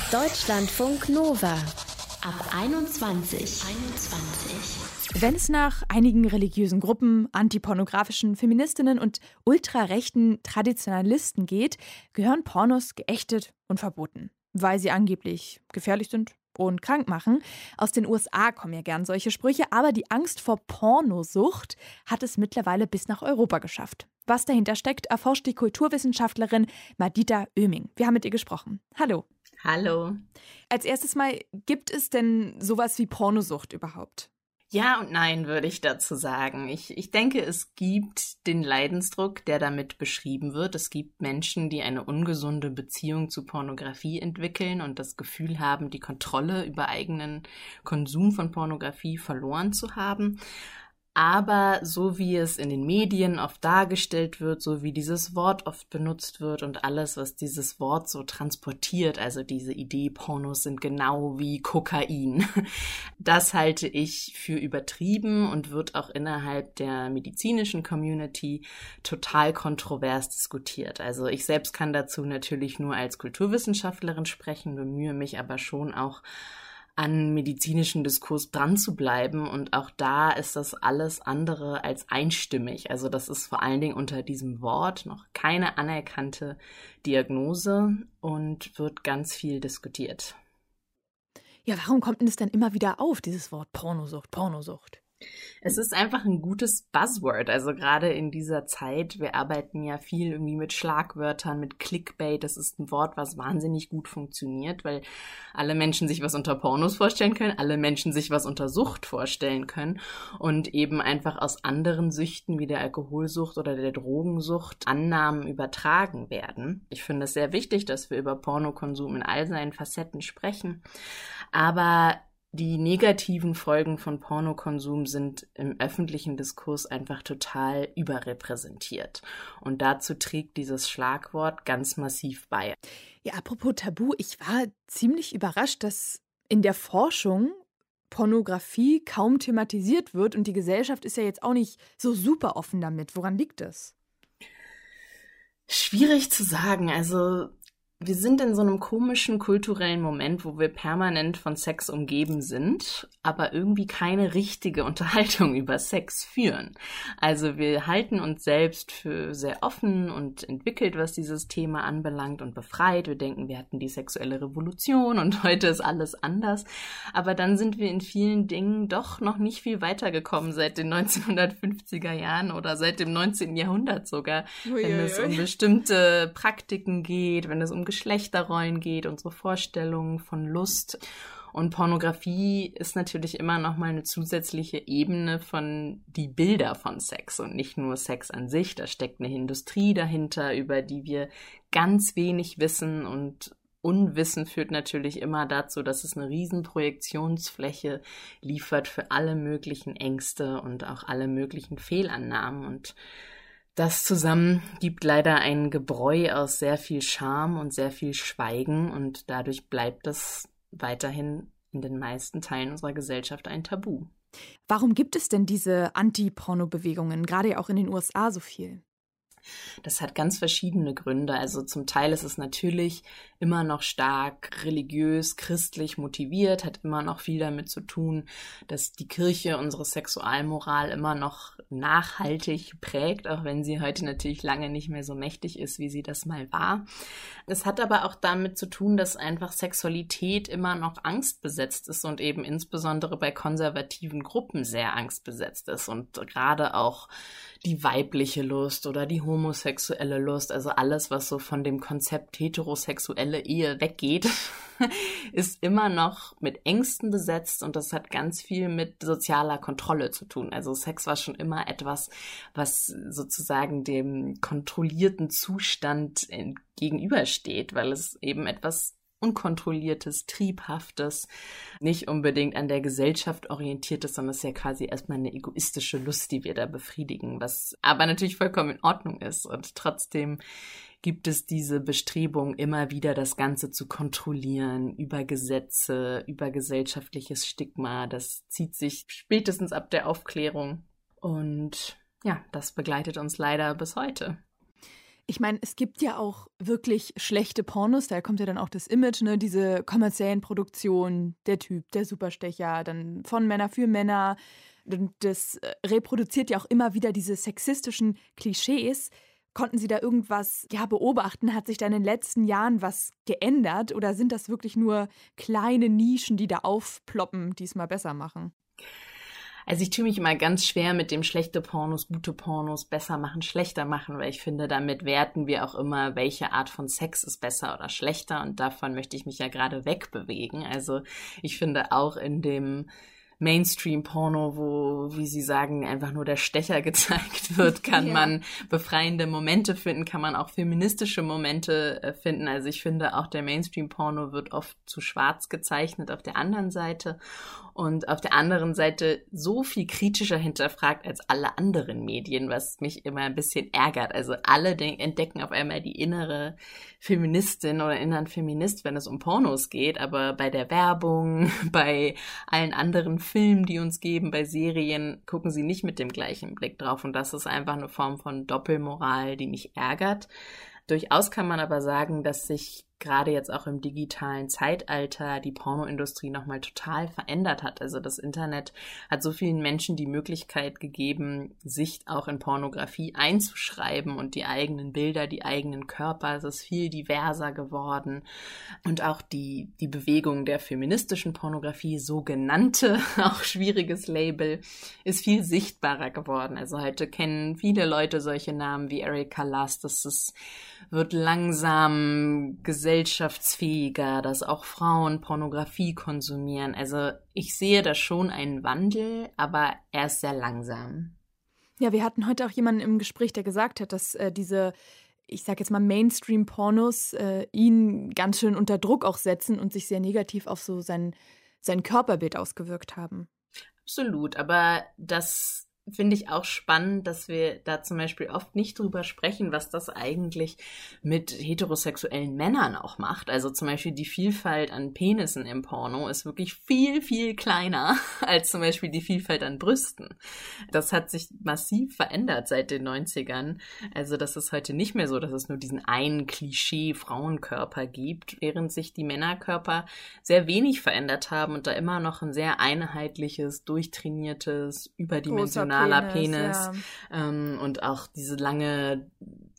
Deutschlandfunk Nova ab 21. Wenn es nach einigen religiösen Gruppen, antipornografischen Feministinnen und ultrarechten Traditionalisten geht, gehören Pornos geächtet und verboten, weil sie angeblich gefährlich sind und krank machen. Aus den USA kommen ja gern solche Sprüche, aber die Angst vor Pornosucht hat es mittlerweile bis nach Europa geschafft. Was dahinter steckt, erforscht die Kulturwissenschaftlerin Madita Oeming. Wir haben mit ihr gesprochen. Hallo. Hallo. Als erstes mal, gibt es denn sowas wie Pornosucht überhaupt? Ja und nein, würde ich dazu sagen. Ich denke, es gibt den Leidensdruck, der damit beschrieben wird. Es gibt Menschen, die eine ungesunde Beziehung zu Pornografie entwickeln und das Gefühl haben, die Kontrolle über eigenen Konsum von Pornografie verloren zu haben. Aber so wie es in den Medien oft dargestellt wird, so wie dieses Wort oft benutzt wird und alles, was dieses Wort so transportiert, also diese Idee, Pornos sind genau wie Kokain, das halte ich für übertrieben und wird auch innerhalb der medizinischen Community total kontrovers diskutiert. Also ich selbst kann dazu natürlich nur als Kulturwissenschaftlerin sprechen, bemühe mich aber schon auch an medizinischen Diskurs dran zu bleiben. Und auch da ist das alles andere als einstimmig. Also das ist vor allen Dingen unter diesem Wort noch keine anerkannte Diagnose und wird ganz viel diskutiert. Ja, warum kommt denn das denn immer wieder auf, dieses Wort Pornosucht? Es ist einfach ein gutes Buzzword, also gerade in dieser Zeit, wir arbeiten ja viel irgendwie mit Schlagwörtern, mit Clickbait, das ist ein Wort, was wahnsinnig gut funktioniert, weil alle Menschen sich was unter Pornos vorstellen können, alle Menschen sich was unter Sucht vorstellen können und eben einfach aus anderen Süchten wie der Alkoholsucht oder der Drogensucht Annahmen übertragen werden. Ich finde es sehr wichtig, dass wir über Pornokonsum in all seinen Facetten sprechen, aber die negativen Folgen von Pornokonsum sind im öffentlichen Diskurs einfach total überrepräsentiert. Und dazu trägt dieses Schlagwort ganz massiv bei. Ja, apropos Tabu, ich war ziemlich überrascht, dass in der Forschung Pornografie kaum thematisiert wird. Und die Gesellschaft ist ja jetzt auch nicht so super offen damit. Woran liegt das? Schwierig zu sagen. Also wir sind in so einem komischen kulturellen Moment, wo wir permanent von Sex umgeben sind, aber irgendwie keine richtige Unterhaltung über Sex führen. Also wir halten uns selbst für sehr offen und entwickelt, was dieses Thema anbelangt und befreit. Wir denken, wir hatten die sexuelle Revolution und heute ist alles anders. Aber dann sind wir in vielen Dingen doch noch nicht viel weitergekommen seit den 1950er Jahren oder seit dem 19. Jahrhundert sogar, wenn es um bestimmte Praktiken geht, wenn es um Geschlechterrollen geht, unsere Vorstellungen von Lust. Und Pornografie ist natürlich immer noch mal eine zusätzliche Ebene von die Bilder von Sex und nicht nur Sex an sich. Da steckt eine Industrie dahinter, über die wir ganz wenig wissen und Unwissen führt natürlich immer dazu, dass es eine riesen Projektionsfläche liefert für alle möglichen Ängste und auch alle möglichen Fehlannahmen und das zusammen gibt leider ein Gebräu aus sehr viel Scham und sehr viel Schweigen und dadurch bleibt es weiterhin in den meisten Teilen unserer Gesellschaft ein Tabu. Warum gibt es denn diese Anti-Porno-Bewegungen, gerade auch in den USA so viel? Das hat ganz verschiedene Gründe. Also zum Teil ist es natürlich immer noch stark religiös, christlich motiviert, hat immer noch viel damit zu tun, dass die Kirche unsere Sexualmoral immer noch nachhaltig prägt, auch wenn sie heute natürlich lange nicht mehr so mächtig ist, wie sie das mal war. Es hat aber auch damit zu tun, dass einfach Sexualität immer noch angstbesetzt ist und eben insbesondere bei konservativen Gruppen sehr angstbesetzt ist und gerade auch die weibliche Lust oder die homosexuelle Lust, also alles, was so von dem Konzept heterosexuelle Ehe weggeht, ist immer noch mit Ängsten besetzt und das hat ganz viel mit sozialer Kontrolle zu tun. Also Sex war schon immer etwas, was sozusagen dem kontrollierten Zustand gegenübersteht, weil es eben etwas Unkontrolliertes, Triebhaftes, nicht unbedingt an der Gesellschaft orientiertes, sondern es ist ja quasi erstmal eine egoistische Lust, die wir da befriedigen, was aber natürlich vollkommen in Ordnung ist. Und trotzdem gibt es diese Bestrebung, immer wieder das Ganze zu kontrollieren, über Gesetze, über gesellschaftliches Stigma. Das zieht sich spätestens ab der Aufklärung. Und ja, das begleitet uns leider bis heute. Ich meine, es gibt ja auch wirklich schlechte Pornos, daher kommt ja dann auch das Image, ne? Diese kommerziellen Produktionen, der Typ, der Superstecher, dann von Männer für Männer. Und das reproduziert ja auch immer wieder diese sexistischen Klischees. Konnten Sie da irgendwas beobachten? Hat sich da in den letzten Jahren was geändert? Oder sind das wirklich nur kleine Nischen, die da aufploppen, die es mal besser machen? Also ich tue mich immer ganz schwer mit dem schlechte Pornos, gute Pornos, besser machen, schlechter machen, weil ich finde, damit werten wir auch immer, welche Art von Sex ist besser oder schlechter, und davon möchte ich mich ja gerade wegbewegen. Also ich finde auch in dem Mainstream-Porno, wo, wie Sie sagen, einfach nur der Stecher gezeigt wird, kann man befreiende Momente finden, kann man auch feministische Momente finden. Also ich finde, auch der Mainstream-Porno wird oft zu schwarz gezeichnet auf der anderen Seite und auf der anderen Seite so viel kritischer hinterfragt als alle anderen Medien, was mich immer ein bisschen ärgert. Also alle entdecken auf einmal die innere Feministin oder inneren Feminist, wenn es um Pornos geht, aber bei der Werbung, bei allen anderen Filmen, die uns geben, bei Serien, gucken sie nicht mit dem gleichen Blick drauf, und das ist einfach eine Form von Doppelmoral, die mich ärgert. Durchaus kann man aber sagen, dass sich gerade jetzt auch im digitalen Zeitalter die Pornoindustrie nochmal total verändert hat. Also das Internet hat so vielen Menschen die Möglichkeit gegeben, sich auch in Pornografie einzuschreiben und die eigenen Bilder, die eigenen Körper. Es ist viel diverser geworden. Und auch die Bewegung der feministischen Pornografie, sogenannte, auch schwieriges Label, ist viel sichtbarer geworden. Also heute kennen viele Leute solche Namen wie Erika Lust. Wird langsam gesellschaftsfähiger, dass auch Frauen Pornografie konsumieren. Also ich sehe da schon einen Wandel, aber er ist sehr langsam. Ja, wir hatten heute auch jemanden im Gespräch, der gesagt hat, dass diese, ich sag jetzt mal, Mainstream-Pornos ihn ganz schön unter Druck auch setzen und sich sehr negativ auf so sein Körperbild ausgewirkt haben. Absolut, aber das finde ich auch spannend, dass wir da zum Beispiel oft nicht drüber sprechen, was das eigentlich mit heterosexuellen Männern auch macht. Also zum Beispiel die Vielfalt an Penissen im Porno ist wirklich viel, viel kleiner als zum Beispiel die Vielfalt an Brüsten. Das hat sich massiv verändert seit den 90ern. Also das ist heute nicht mehr so, dass es nur diesen einen Klischee-Frauenkörper gibt, während sich die Männerkörper sehr wenig verändert haben und da immer noch ein sehr einheitliches, durchtrainiertes, überdimensionales Penis ja. Und auch das lange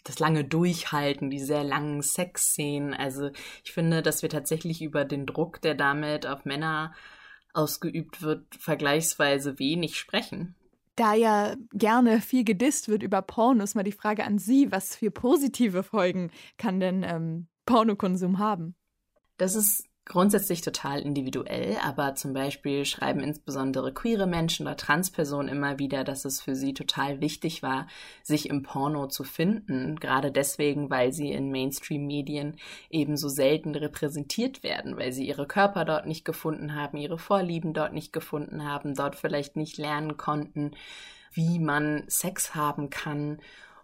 Durchhalten, die sehr langen Sexszenen. Also ich finde, dass wir tatsächlich über den Druck, der damit auf Männer ausgeübt wird, vergleichsweise wenig sprechen. Da ja gerne viel gedisst wird über Pornos, mal die Frage an Sie, was für positive Folgen kann denn Pornokonsum haben? Das ist grundsätzlich total individuell, aber zum Beispiel schreiben insbesondere queere Menschen oder Transpersonen immer wieder, dass es für sie total wichtig war, sich im Porno zu finden, gerade deswegen, weil sie in Mainstream-Medien eben so selten repräsentiert werden, weil sie ihre Körper dort nicht gefunden haben, ihre Vorlieben dort nicht gefunden haben, dort vielleicht nicht lernen konnten, wie man Sex haben kann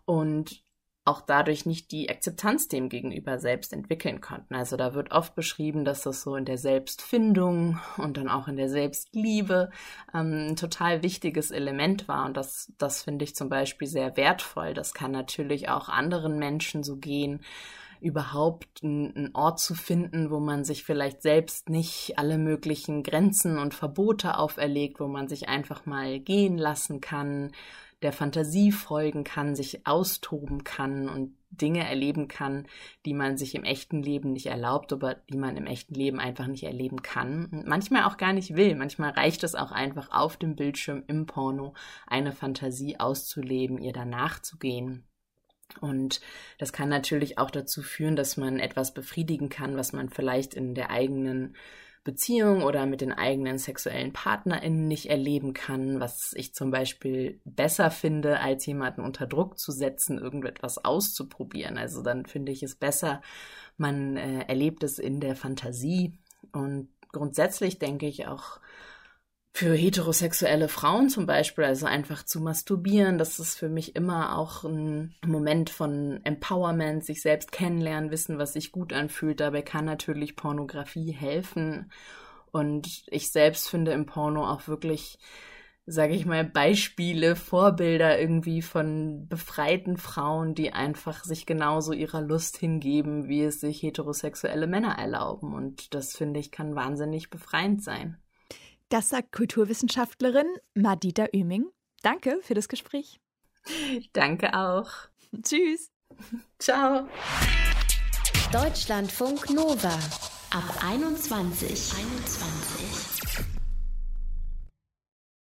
und auch dadurch nicht die Akzeptanz dem gegenüber selbst entwickeln konnten. Also da wird oft beschrieben, dass das so in der Selbstfindung und dann auch in der Selbstliebe ein total wichtiges Element war. Und das finde ich zum Beispiel sehr wertvoll. Das kann natürlich auch anderen Menschen so gehen, überhaupt einen Ort zu finden, wo man sich vielleicht selbst nicht alle möglichen Grenzen und Verbote auferlegt, wo man sich einfach mal gehen lassen kann, der Fantasie folgen kann, sich austoben kann und Dinge erleben kann, die man sich im echten Leben nicht erlaubt, aber die man im echten Leben einfach nicht erleben kann. Und manchmal auch gar nicht will. Manchmal reicht es auch einfach auf dem Bildschirm im Porno, eine Fantasie auszuleben, ihr danach zu gehen. Und das kann natürlich auch dazu führen, dass man etwas befriedigen kann, was man vielleicht in der eigenen Beziehung oder mit den eigenen sexuellen PartnerInnen nicht erleben kann, was ich zum Beispiel besser finde, als jemanden unter Druck zu setzen, irgendetwas auszuprobieren. Also dann finde ich es besser, man erlebt es in der Fantasie. Und grundsätzlich denke ich auch, für heterosexuelle Frauen zum Beispiel, also einfach zu masturbieren, das ist für mich immer auch ein Moment von Empowerment, sich selbst kennenlernen, wissen, was sich gut anfühlt. Dabei kann natürlich Pornografie helfen. Und ich selbst finde im Porno auch wirklich sage ich mal, Beispiele, Vorbilder irgendwie von befreiten Frauen, die einfach sich genauso ihrer Lust hingeben, wie es sich heterosexuelle Männer erlauben. Und das, finde ich, kann wahnsinnig befreiend sein. Das sagt Kulturwissenschaftlerin Madita Oeming. Danke für das Gespräch. Danke auch. Tschüss. Ciao. Deutschlandfunk Nova ab 21.